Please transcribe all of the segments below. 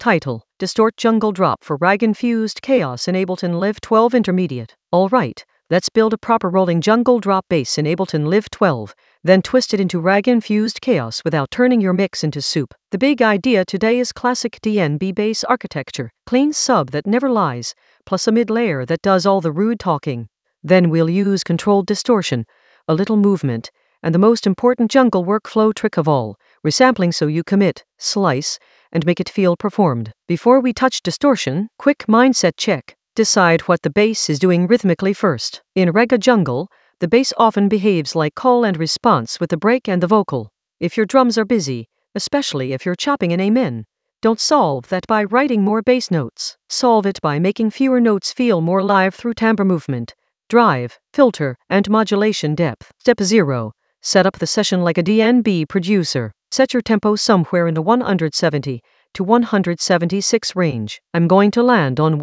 Title: Distort Jungle Drop for Rag-Infused Chaos in Ableton Live 12 Intermediate. Alright, let's build a proper rolling jungle drop bass in Ableton Live 12, then twist it into rag-infused chaos without turning your mix into soup. The big idea today is classic DnB bass architecture, clean sub that never lies, plus a mid-layer that does all the rude talking. Then we'll use controlled distortion, a little movement, and the most important jungle workflow trick of all, resampling so you commit, slice, and make it feel performed. Before we touch distortion, quick mindset check. Decide what the bass is doing rhythmically first. In Rega Jungle, the bass often behaves like call and response with the break and the vocal. If your drums are busy, especially if you're chopping an amen, don't solve that by writing more bass notes. Solve it by making fewer notes feel more live through timbre movement, drive, filter, and modulation depth. Step 0. Set up the session like a DnB producer. Set your tempo somewhere in the 170 to 176 range. I'm going to land on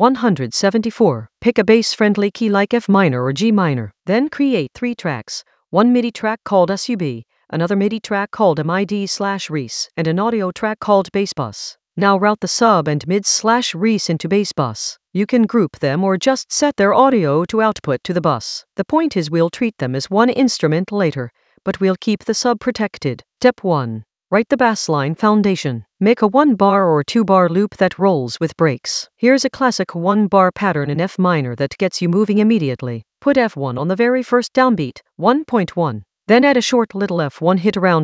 174. Pick a bass-friendly key like F minor or G minor. Then create 3 tracks, one MIDI track called SUB, another MIDI track called MID/Res, and an audio track called bass bus. Now route the sub and mid/Res into bass bus. You can group them or just set their audio to output to the bus. The point is we'll treat them as one instrument later, but we'll keep the sub protected. Step 1. Write the bassline foundation. Make a 1-bar or 2-bar loop that rolls with breaks. Here's a classic 1-bar pattern in F minor that gets you moving immediately. Put F1 on the very first downbeat, 1.1. Then add a short little F1 hit around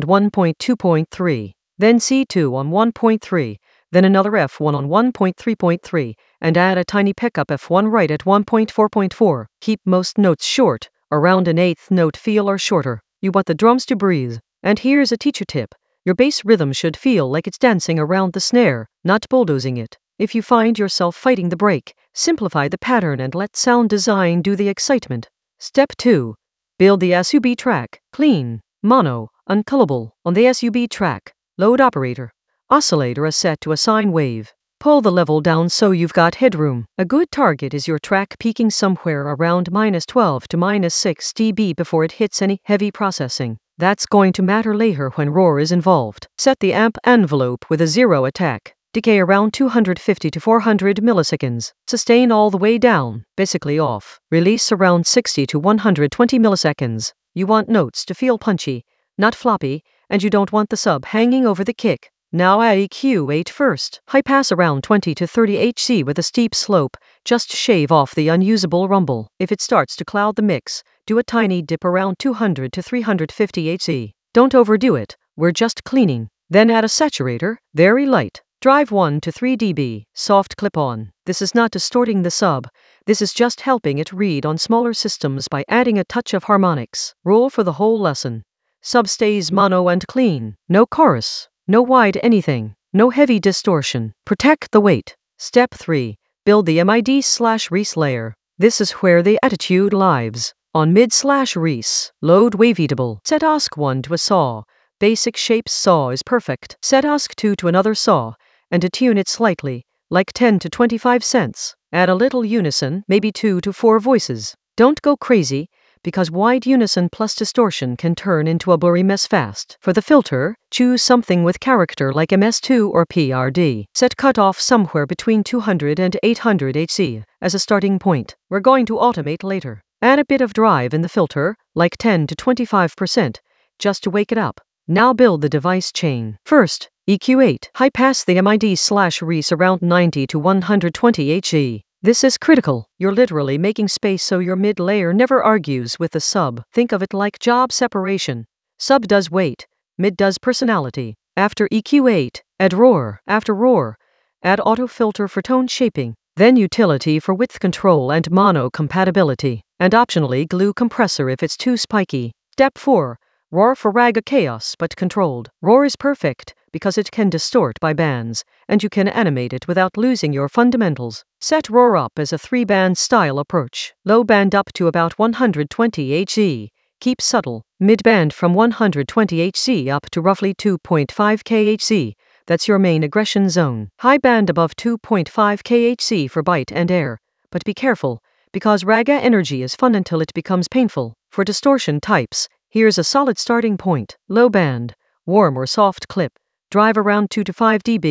1.2.3. Then C2 on 1.3. Then another F1 on 1.3.3. And add a tiny pickup F1 right at 1.4.4. Keep most notes short, around an 1/8 note feel or shorter. You want the drums to breathe. And here's a teacher tip. Your bass rhythm should feel like it's dancing around the snare, not bulldozing it. If you find yourself fighting the break, simplify the pattern and let sound design do the excitement. Step 2. Build the SUB track. Clean, mono, uncallable. On the SUB track, load operator. Oscillator is set to a sine wave. Pull the level down so you've got headroom. A good target is your track peaking somewhere around -12 to -6 dB before it hits any heavy processing. That's going to matter later when roar is involved. Set the amp envelope with a 0 attack. Decay around 250 to 400 milliseconds. Sustain all the way down, basically off. Release around 60 to 120 milliseconds. You want notes to feel punchy, not floppy, and you don't want the sub hanging over the kick. Now EQ8 first. High pass around 20 to 30 Hz with a steep slope. Just shave off the unusable rumble. If it starts to cloud the mix, do a tiny dip around 200 to 350 Hz. Don't overdo it, we're just cleaning. Then add a saturator, very light. Drive 1 to 3 dB, soft clip-on. This is not distorting the sub, this is just helping it read on smaller systems by adding a touch of harmonics. Rule for the whole lesson. Sub stays mono and clean. No chorus. No wide anything, no heavy distortion. Protect the weight. Step 3. Build the MID/Res layer. This is where the attitude lives. On mid/Res, load waveatable. Set OSC1 to a saw. Basic shapes saw is perfect. Set OSC2 to another saw, and attune it slightly, like 10 to 25 cents. Add a little unison, maybe 2 to 4 voices. Don't go crazy, because wide unison plus distortion can turn into a blurry mess fast. For the filter, choose something with character like MS2 or PRD. Set cutoff somewhere between 200 and 800 Hz as a starting point. We're going to automate later. Add a bit of drive in the filter, like 10 to 25%, just to wake it up. Now build the device chain. First, EQ8. High pass the MID/Res around 90 to 120 Hz. This is critical. You're literally making space so your mid-layer never argues with the sub. Think of it like job separation. Sub does weight, mid does personality. After EQ8, add roar. After roar, add auto filter for tone shaping. Then utility for width control and mono compatibility. And optionally glue compressor if it's too spiky. Step 4. Roar for raga chaos but controlled. Roar is perfect because it can distort by bands, and you can animate it without losing your fundamentals. Set roar up as a 3-band style approach. Low band up to about 120 Hz. Keep subtle. Mid band from 120 Hz up to roughly 2.5 kHz. That's your main aggression zone. High band above 2.5 kHz for bite and air. But be careful, because raga energy is fun until it becomes painful. For distortion types, here's a solid starting point. Low band, warm or soft clip. Drive around 2 to 5 dB.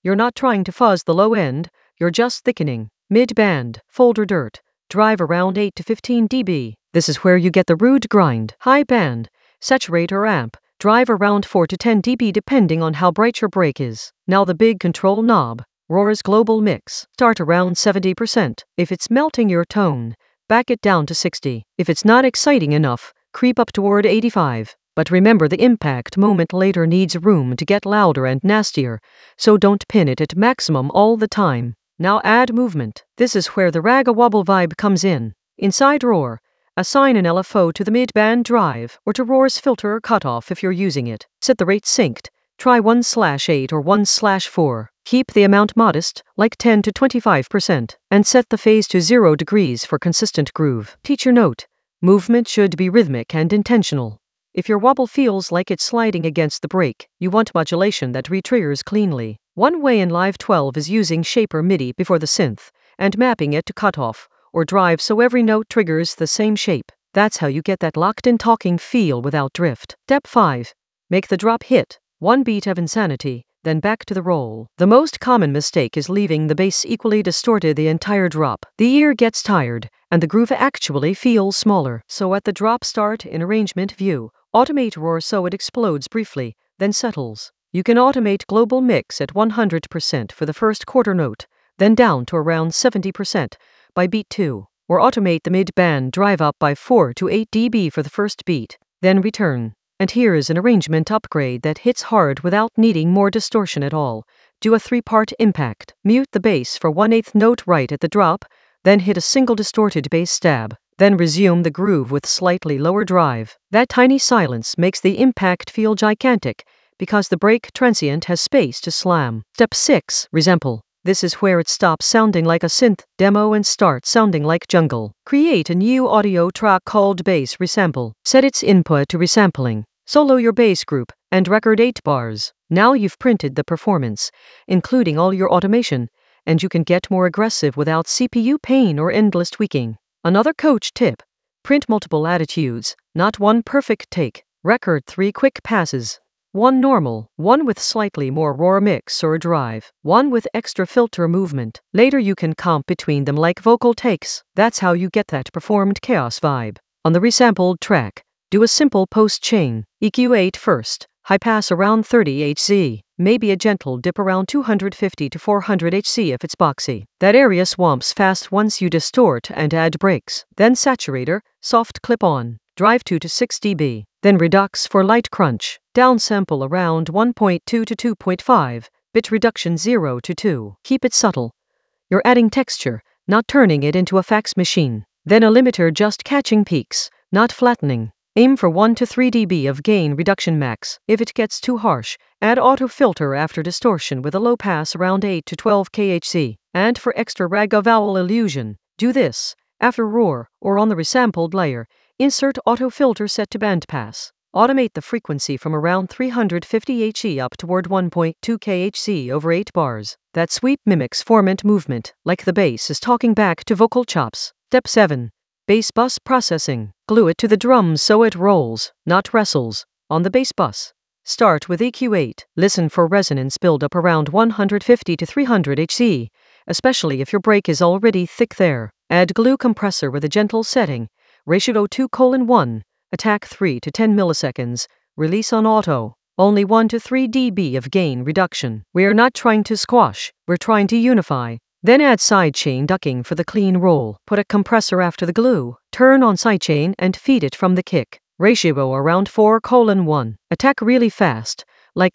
You're not trying to fuzz the low end, you're just thickening. Mid-band, folder dirt, drive around 8 to 15 dB. This is where you get the rude grind. High band, saturate or amp, drive around 4 to 10 dB depending on how bright your break is. Now the big control knob, Roar's Global Mix. Start around 70%. If it's melting your tone, back it down to 60. If it's not exciting enough, creep up toward 85. But remember, the impact moment later needs room to get louder and nastier, so don't pin it at maximum all the time. Now add movement. This is where the ragga wobble vibe comes in. Inside Roar, assign an LFO to the mid-band drive or to Roar's filter cutoff if you're using it. Set the rate synced. Try 1/8 or 1/4. Keep the amount modest, like 10 to 25%, and set the phase to 0 degrees for consistent groove. Teacher note: movement should be rhythmic and intentional. If your wobble feels like it's sliding against the break, you want modulation that retriggers cleanly. One way in Live 12 is using Shaper MIDI before the synth, and mapping it to cutoff or drive so every note triggers the same shape. That's how you get that locked-in talking feel without drift. Step 5. Make the drop hit. One beat of insanity, then back to the roll. The most common mistake is leaving the bass equally distorted the entire drop. The ear gets tired, and the groove actually feels smaller. So at the drop start in arrangement view, automate Roar so it explodes briefly, then settles. You can automate Global Mix at 100% for the first quarter note, then down to around 70% by beat 2, or automate the mid-band drive up by 4 to 8 dB for the first beat, then return. And here is an arrangement upgrade that hits hard without needing more distortion at all. Do a 3-part impact. Mute the bass for 1/8 note right at the drop, then hit a single distorted bass stab. Then resume the groove with slightly lower drive. That tiny silence makes the impact feel gigantic, because the break transient has space to slam. Step 6. Resample. This is where it stops sounding like a synth demo and starts sounding like jungle. Create a new audio track called Bass Resample. Set its input to resampling. Solo your bass group, and record 8 bars. Now you've printed the performance, including all your automation, and you can get more aggressive without CPU pain or endless tweaking. Another coach tip: print multiple attitudes, not one perfect take. Record 3 quick passes. One normal, one with slightly more Roar mix or drive, one with extra filter movement. Later you can comp between them like vocal takes. That's how you get that performed chaos vibe. On the resampled track, do a simple post chain. EQ8 first, high pass around 30 Hz, maybe a gentle dip around 250 to 400 Hz if it's boxy. That area swamps fast once you distort and add breaks. Then saturator, soft clip on. Drive 2 to 6 dB, then redux for light crunch. Downsample around 1.2 to 2.5, bit reduction 0 to 2. Keep it subtle. You're adding texture, not turning it into a fax machine. Then a limiter just catching peaks, not flattening. Aim for 1 to 3 dB of gain reduction max. If it gets too harsh, add auto filter after distortion with a low pass around 8 to 12 kHz. And for extra ragga vowel illusion, do this. After Roar, or on the resampled layer, insert auto filter set to bandpass. Automate the frequency from around 350 Hz up toward 1.2 kHz over 8 bars. That sweep mimics formant movement, like the bass is talking back to vocal chops. Step 7. Bass bus processing. Glue it to the drums so it rolls, not wrestles. On the bass bus, start with EQ8. Listen for resonance buildup around 150 to 300 Hz, especially if your break is already thick there. Add glue compressor with a gentle setting. Ratio 2:1, attack 3 to 10 milliseconds, release on auto, only 1 to 3 dB of gain reduction. We're not trying to squash, we're trying to unify. Then add sidechain ducking for the clean roll. Put a compressor after the glue, turn on sidechain and feed it from the kick. Ratio around 4:1, attack really fast, like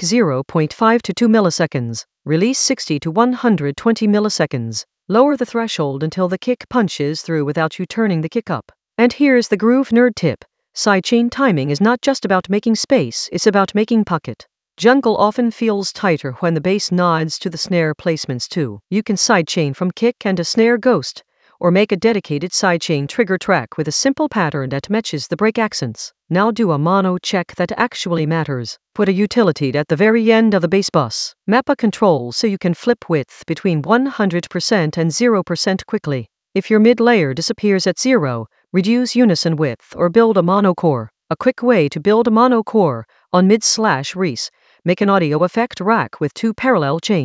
0.5 to 2 milliseconds, release 60 to 120 milliseconds. Lower the threshold until the kick punches through without you turning the kick up. And here's the groove nerd tip. Sidechain timing is not just about making space, it's about making pocket. Jungle often feels tighter when the bass nods to the snare placements too. You can sidechain from kick and a snare ghost, or make a dedicated sidechain trigger track with a simple pattern that matches the break accents. Now do a mono check that actually matters. Put a utility at the very end of the bass bus. Map a control so you can flip width between 100% and 0% quickly. If your mid-layer disappears at 0, reduce unison width or build a monocore. A quick way to build a monocore: on mid/res, make an audio effect rack with 2 parallel chains.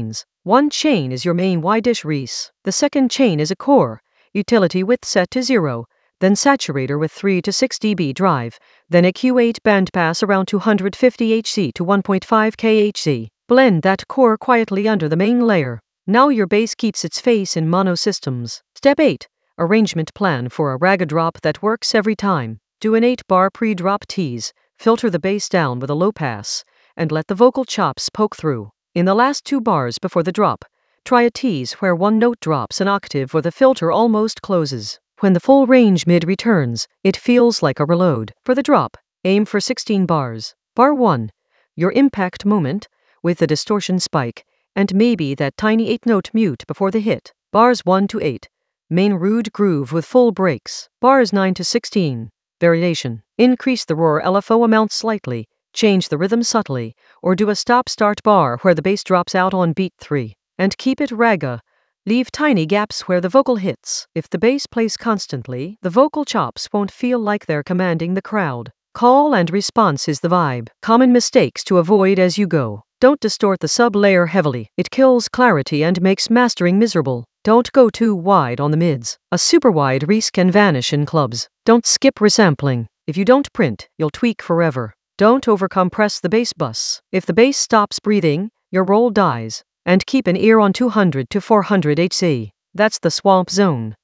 One chain is your main Y-dish Reese. The second chain is a core, utility width set to 0, then saturator with 3 to 6 dB drive, then a Q8 bandpass around 250 Hz to 1.5 kHz. Blend that core quietly under the main layer. Now your bass keeps its face in mono systems. Step 8. Arrangement plan for a raga drop that works every time. Do an 8-bar pre-drop tease, filter the bass down with a low pass, and let the vocal chops poke through. In the last 2 bars before the drop, try a tease where one note drops an octave or the filter almost closes. When the full range mid returns, it feels like a reload. For the drop, aim for 16 bars. Bar 1. Your impact moment, with the distortion spike, and maybe that tiny 8-note mute before the hit. Bars 1 to 8. Main rude groove with full breaks. Bars 9 to 16. Variation. Increase the roar LFO amount slightly, change the rhythm subtly, or do a stop-start bar where the bass drops out on beat 3. And keep it raga. Leave tiny gaps where the vocal hits. If the bass plays constantly, the vocal chops won't feel like they're commanding the crowd. Call and response is the vibe. Common mistakes to avoid as you go. Don't distort the sub-layer heavily. It kills clarity and makes mastering miserable. Don't go too wide on the mids. A super wide Reese can vanish in clubs. Don't skip resampling. If you don't print, you'll tweak forever. Don't overcompress the bass bus. If the bass stops breathing, your roll dies. And keep an ear on 200 to 400 Hz. That's the swamp zone.